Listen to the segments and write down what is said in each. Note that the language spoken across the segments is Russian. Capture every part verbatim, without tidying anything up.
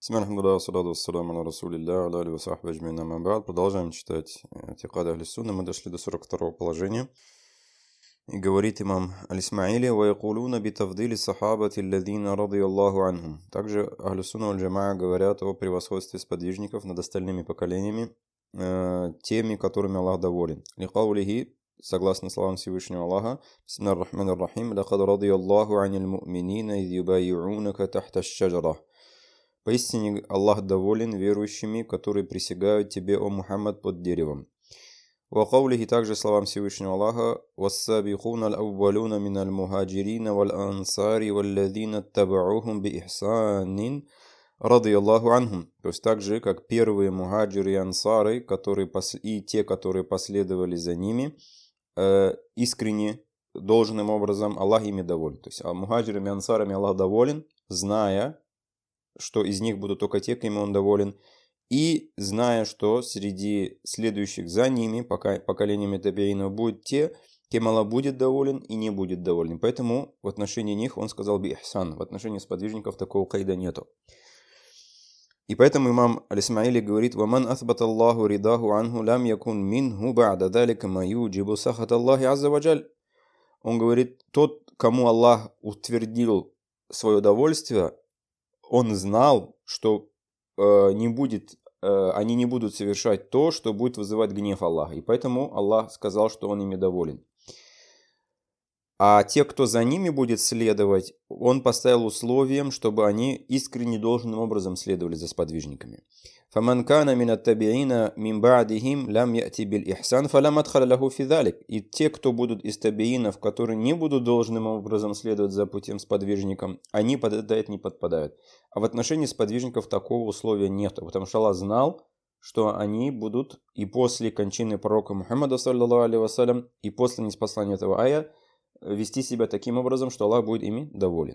Продолжаем читать Атикад Ахли Сунна. Мы дошли до сорок второго положения. И говорит имам Аль-Исмаили: «Ваякулуна битавдили сахабати алладина радиаллаху анхум». Также Ахли Сунна валь Джамаа говорят о превосходстве сподвижников над остальными поколениями, э, теми, которыми Аллах доволен. Ликаулихи, согласно словам Всевышнего Аллаха: «Бисмиллахир рахманир рахим, лакад радиаллаху анил му'минина идh юбайюунака тахта аш-шаджара». Поистине Аллах доволен верующими, которые присягают тебе, о Мухаммад, под деревом. وقوله, также словам Всевышнего Аллаха: والسابقون الأولون من المهاجرين والأنصار والذين اتبعوهم بإحسان رضي الله عنهم. То есть так же, как первые мухаджиры и ансары, которые пос... и те, которые последовали за ними, э, искренне, должным образом, Аллах ими доволен. То есть а мухаджирами и ансарами Аллах доволен, зная, что из них будут только те, кем Он доволен, и зная, что среди следующих за ними, пока поколениями табиинов, будут те, кем Аллах будет доволен и не будет доволен. Поэтому в отношении них Он сказал би-ихсан. В отношении сподвижников такого кайда нету. И поэтому имам Аль-Исмаили говорит: «Ваман асбат Аллаху ридаху анху лам якун минху ба'да далика ма юджибу сахат Аллахи азза ва джаль». Он говорит: тот, кому Аллах утвердил свое довольствие, он знал, что э, не будет, э, они не будут совершать то, что будет вызывать гнев Аллаха. И поэтому Аллах сказал, что Он ими доволен. А те, кто за ними будет следовать, Он поставил условием, чтобы они искренне должным образом следовали за сподвижниками. فَمَنْ كَانَ مِنَ التَّبِعِينَ مِنْ بَعْدِهِمْ لَمْ يَأْتِ بِالْإِحْسَانِ فَلَا مَدْخَلَ لَهُ فِي ذَلِكَ. И те, кто будут из табиинов, которые не будут должным образом следовать за путем сподвижникам, они под это не подпадают. А в отношении сподвижников такого условия нет, потому что Аллах знал, что они будут и после кончины пророка Мухаммада, саллаллаху алейхи вассалям, и после ниспослания этого ая вести себя таким образом, что Аллах будет ими доволен.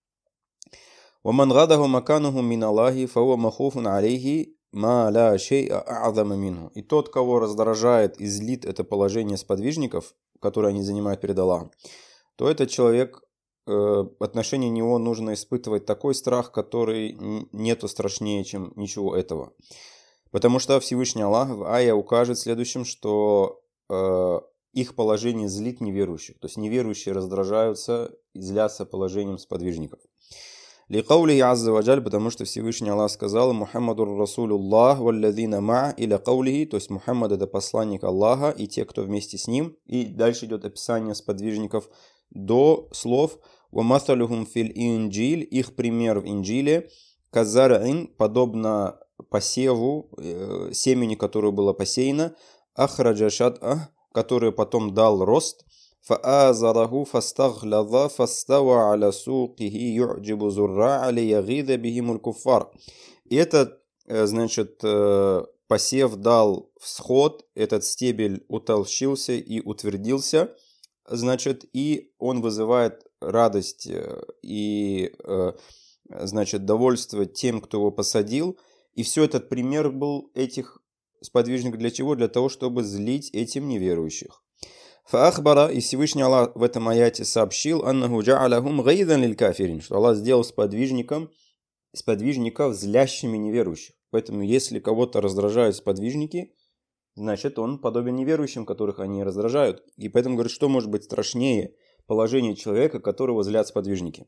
وَمَنْ غَدَهُ مَكَانُهُ مِنَ اللَّهِ فَهُوَ مَخُوفٌ عَلَيْهِ مَا لَا شَيْءَ أَعْظَمَ مِنْهُ. И тот, кого раздражает и злит это положение сподвижников, которое они занимают перед Аллахом, то этот человек, э, в отношении него нужно испытывать такой страх, который нету страшнее, чем ничего этого. Потому что Всевышний Аллах в ае укажет следующим, что э, их положение злит неверующих. То есть неверующие раздражаются и злятся положением сподвижников. Ликаулихи азза ва джаль, потому что Всевышний Аллах сказал: Мухаммадур Расулуллах валладзина ма, иля каулихи, то есть Мухаммад — это посланник Аллаха и те, кто вместе с ним. И дальше идет описание сподвижников до слов: ва масалюхум фил инджиль, их пример в инджиле, казар'ин, подобно посеву, э, семени, которое было посеяно, ахраджа шат'а, который потом дал рост, فآزره فاستغلظ فاستوى على سوقه يعجب الزراع ليغيظ بهم الكفار. И этот, значит, посев дал всход, этот стебель утолщился и утвердился, значит, и он вызывает радость и, значит, довольство тем, кто его посадил. И все этот пример был этих сподвижников для чего? Для того, чтобы злить этим неверующих. Фаахбара, и Всевышний Аллах в этом аяте сообщил: аннаху джа'алахум гайзан лиль кафирин, что Аллах сделал сподвижником, сподвижников злящими неверующих. Поэтому если кого-то раздражают сподвижники, значит он подобен неверующим, которых они раздражают. И поэтому говорит, что может быть страшнее положение человека, которого злят сподвижники.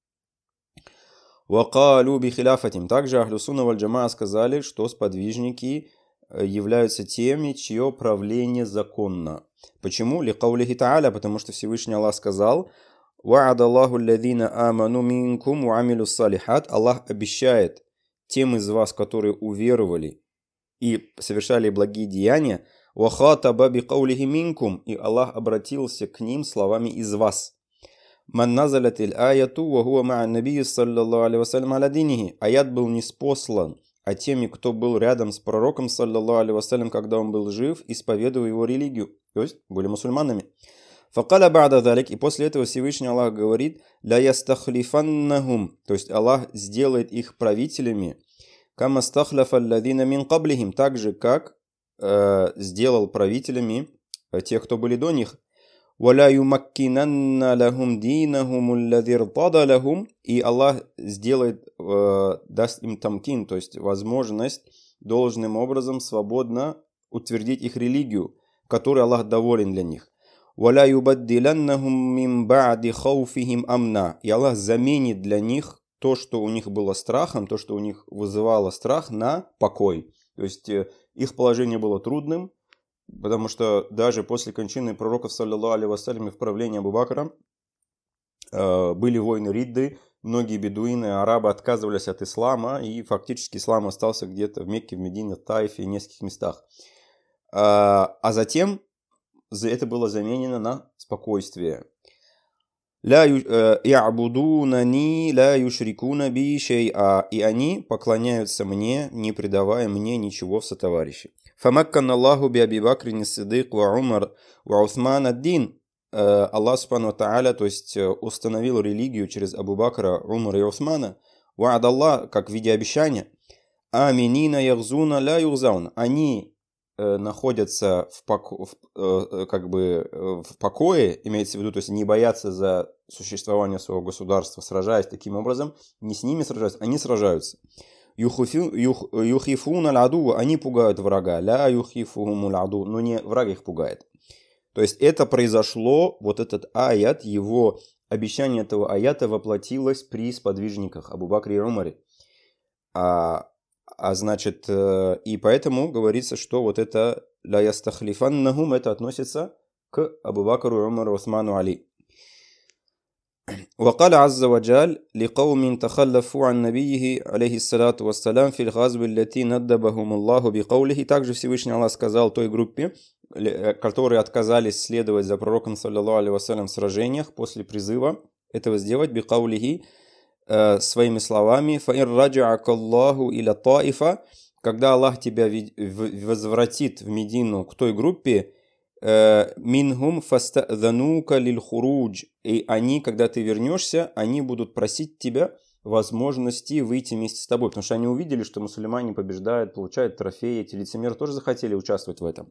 Вакалу бихиляфатим. Также Ахлю Сунна валь Джамаа сказали, что сподвижники являются теми, чье правление законно. Почему? Ликаулихи та'аля, потому что Всевышний Аллах сказал: «Ва'ада Аллаху алладзина аману минкум ва амилу салихат». Аллах обещает тем из вас, которые уверовали и совершали благие деяния, «Ва хатаба бикаулихи минкум», и Аллах обратился к ним словами «из вас». «Ман назалятил аяту ва хуа ма'а набии саллаллаху алейхи вассалям аля динихи». Аят был ниспослан, а теми, кто был рядом с пророком, саллаллаху алейхи вассалям, когда он был жив, исповедуя его религию, то есть были мусульманами. Факаля ба'да залик, и после этого Всевышний Аллах говорит: ля ястахлифаннахум, то есть Аллах сделает их правителями, кама стахляфа алладзина мин каблихим, так же как э, сделал правителями тех, кто были до них. وَلَا يُمَكِّنَنَّ لَهُمْ دِينَهُمُ الَّذِي ارْتَضَى لَهُمْ. И Аллах сделает, э, даст им тамкин, то есть возможность должным образом свободно утвердить их религию, которой Аллах доволен для них. وَلَا يُبَدِّلَنَّهُمْ مِنْ بَعْدِ خَوْفِهِمْ أَمْنًا. И Аллах заменит для них то, что у них было страхом, то, что у них вызывало страх, на покой. То есть э, их положение было трудным, потому что даже после кончины пророков, саллаллаху алейхи вассалям, и в правлении Абу Бакра э, были войны Ридды, многие бедуины, арабы отказывались от ислама, и фактически ислам остался где-то в Мекке, в Медине, в Таифе и в нескольких местах. А, а затем это было заменено на спокойствие. «Ля я'будунани ля юшрикуна би шей'a». И они поклоняются мне, не предавая мне ничего в сотоварищи. «Фамаккан Аллаху би Аби Бакрин ас-Сиддик ва Умар ва Усман ад-Дин». Аллах субхану ва тааля, то есть установил религию через Абу Бакра, Умара и Усмана. «Ва'ад Аллах», как в виде обещания. «Аминина ягзуна ля югзаун». Они находятся в, поко... в, как бы, в покое, имеется в виду, то есть не боятся за существование своего государства, сражаясь таким образом, не с ними сражаются, они сражаются. Юхифун аль-аду, они пугают врага, ля юхифухум аль-аду, но не враг их пугает. То есть это произошло, вот этот аят, его обещание этого аята воплотилось при сподвижниках Абу Бакре и Умаре. А А значит, и поэтому говорится, что вот это «ля ястахлифаннахум» это относится к Абу Бакру, Умару, Усману, Али. وقال عز وجل لقوم تخلفوا عن نبيه عليه الصلاة والسلام في الغزو التي ندبهم الله بقوله. Также Всевышний Аллах сказал той группе, которые отказались следовать за пророком, саллаллаху алейхи вассалям, в сражениях после призыва этого сделать, бикаулихи, своими словами, «Фаин раджа'ака Аллаху иля таифа», когда Аллах тебя возвратит в Медину к той группе, «Минхум фаста'дhanука лил хурудж», и они, когда ты вернешься, они будут просить тебя возможности выйти вместе с тобой, потому что они увидели, что мусульмане побеждают, получают трофеи, эти лицемеры тоже захотели участвовать в этом.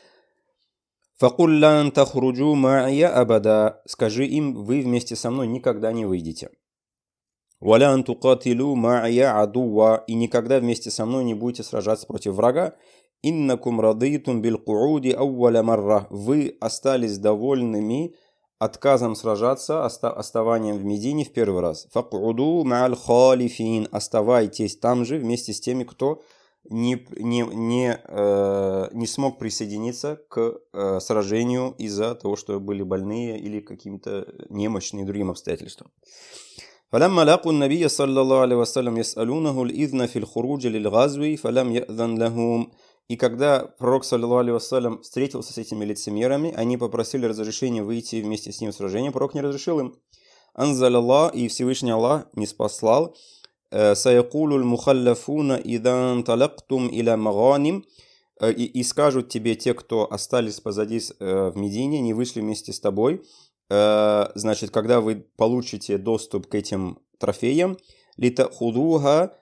«Факуль лан тахруджу ма'я абада», скажи им, вы вместе со мной никогда не выйдете. «Валя антукатилу ма'я адуа», и никогда вместе со мной не будете сражаться против врага. «Иннакум радитум бил кууди ауаля марра», вы остались довольными отказом сражаться, оставанием в Медине в первый раз. «Факуду ма'аль халифин», оставайтесь там же вместе с теми, кто не, не, не, э, не смог присоединиться к э, сражению из-за того, что были больные или каким-то немощные другим обстоятельствам. فلما لقوا النبي صلى الله عليه وسلم يسألونه الإذن في الخروج للغزو فلم يأذن لهم. И когда пророк, саллаллаху алейхи вассалям, встретился с этими лицемерами, они попросили разрешения выйти вместе с ним в сражение, пророк не разрешил им. Анзаль Аллах, и Всевышний Аллах не спаслал. Саякулу аль-мухаллафуна идан талактум иля маганим. И скажут тебе те, кто остались позади в Медине, не вышли вместе с тобой. Значит, когда вы получите доступ к этим трофеям, лита худуха,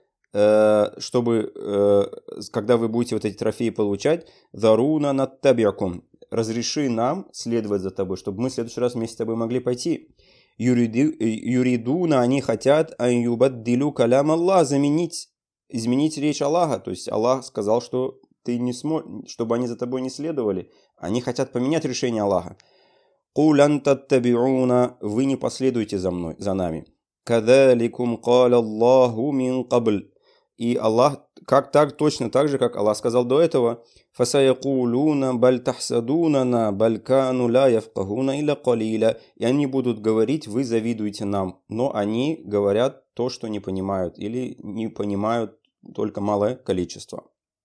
чтобы, когда вы будете вот эти трофеи получать, заруна наттабиакум, разреши нам следовать за тобой, чтобы мы в следующий раз вместе с тобой могли пойти. Юридуна, они хотят аюбаддилю калям Аллах, заменить, изменить речь Аллаха. То есть Аллах сказал, что ты не сможешь, чтобы они за тобой не следовали. Они хотят поменять решение Аллаха. «Кулан таттабиуна», вы не последуете за мной, за нами. «Кадаликум каля Аллаху мин кабль». И Аллах, как так, точно так же, как Аллах сказал до этого, «Фасаякулуна баль тахсадунана баль кану ла яфкахуна илля калиля». И они будут говорить, вы завидуете нам, но они говорят то, что не понимают, или не понимают только малое количество.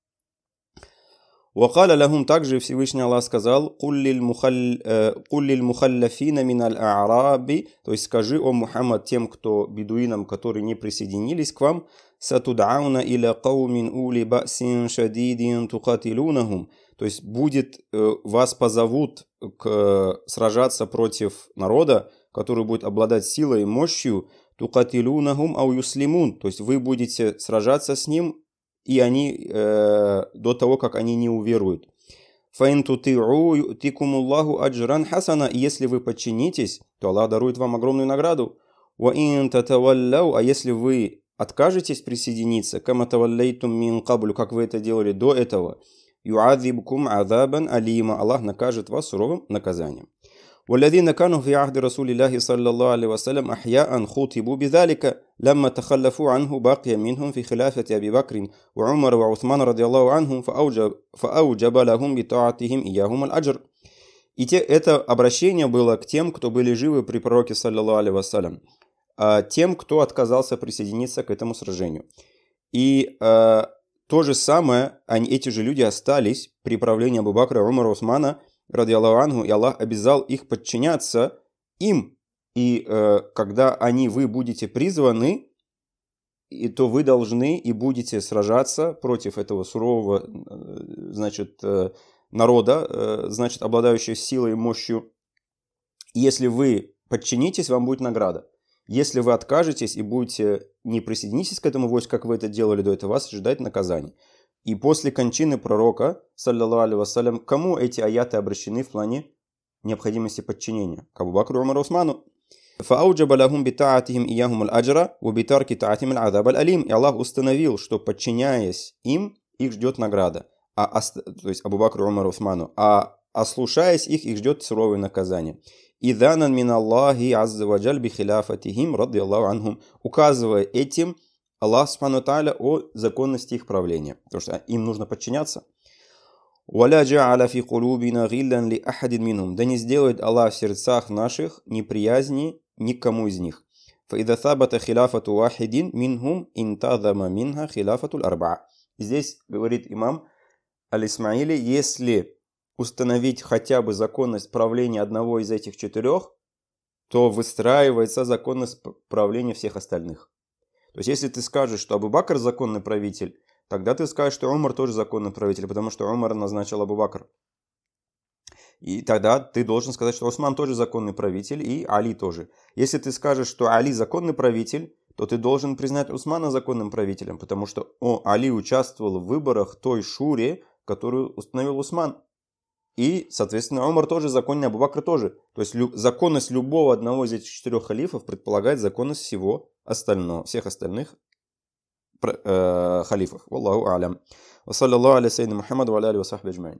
وقال لهم, также Всевышний Аллах сказал, «Куллиль мухаллафина миналь а'раби», то есть скажи, о Мухаммад, тем, кто бедуинам, которые не присоединились к вам, «Сатудауна иля каумин ули ба'син шадидин тукатилунахум», то есть будет, вас позовут к, сражаться против народа, который будет обладать силой и мощью, тукатилунахум ау юслимун, то есть вы будете сражаться с ним, и они э, до того, как они не уверуют. «Фаин тути'у ю'тикумуллаху аджран хасана». И если вы подчинитесь, то Аллах дарует вам огромную награду. «Ва ин татавалляу». А если вы откажетесь присоединиться, «кама таваллейтум мин каблю», как вы это делали до этого, «ю'адзибкум азабан алима». Аллах накажет вас суровым наказанием. والذين كانوا في عهد رسول الله صلى الله عليه وسلم أحياء خُطِبوا بذلك لما تخلفوا عنه باقي منهم في خلافة أبي بكر وعمر وعثمان رضي الله عنهم فأوجب, فأوجب لهم بطاعتهم إياهم الأجر. И те, это обращение было к тем, кто были живы при пророке, саллаллаху алейхи вассалям, тем, кто отказался присоединиться к этому сражению. И э, то же самое, они, эти же люди остались при правлении Абу Бакра, Умара, Усмана, ради Аллаху, и Аллах обязал их подчиняться им. И э, когда они, вы будете призваны, и, то вы должны и будете сражаться против этого сурового, значит, э, народа, э, значит, обладающего силой и мощью. И если вы подчинитесь, вам будет награда. Если вы откажетесь и будете не присоединитесь к этому войску, как вы это делали до этого, вас ожидает наказание. И после кончины пророка, саллаллаху алейхи вассалям, кому эти аяты обращены в плане необходимости подчинения? К Абу Бакру, Умару, Усману. فَأَوْجَبَ لَهُمْ بِطَاعَتِهِمْ إِيَّاهُمُ الْأَجْرَ وَبِتَرْكِ تَعَاتِهِمِ الْعَذَابَ الْأَلِيمِ. И Аллах установил, что подчиняясь им, их ждет награда. А, то есть Абу Бакру, Умару, Усману. А ослушаясь их, их ждет суровое наказание. «Иданан мин Аллахи азза ва джаль би хиляфатихим ради Аллаху анхум», указывая этим Аллах субхану тааля о законности их правления. Потому что им нужно подчиняться. «Валя джа'аля фи кулубина гиллян ли ахадин минхум». Да не сделает Аллах в сердцах наших неприязни никому из них. «Фаида сабата хиляфату вахидин минхум интазама минха хиляфату л-арбаа». Здесь говорит имам Аль-Исмаили, если установить хотя бы законность правления одного из этих четырех, то выстраивается законность правления всех остальных. То есть, если ты скажешь, что Абу Бакр законный правитель, тогда ты скажешь, что Умар тоже законный правитель, потому что Умар назначил Абу Бакр. И тогда ты должен сказать, что Усман тоже законный правитель, и Али тоже. Если ты скажешь, что Али законный правитель, то ты должен признать Усмана законным правителем, потому что о, Али участвовал в выборах той шуре, которую установил Усман. И, соответственно, Умар тоже законный, Абу Бакр тоже. То есть лю- законность любого одного из этих четырех халифов предполагает законность всего остального, всех остальных э, халифов. Валлаху а'лям. Ва саллаллаху аля саййидина Мухаммад ва аля алихи ва сахбихи аджмаин.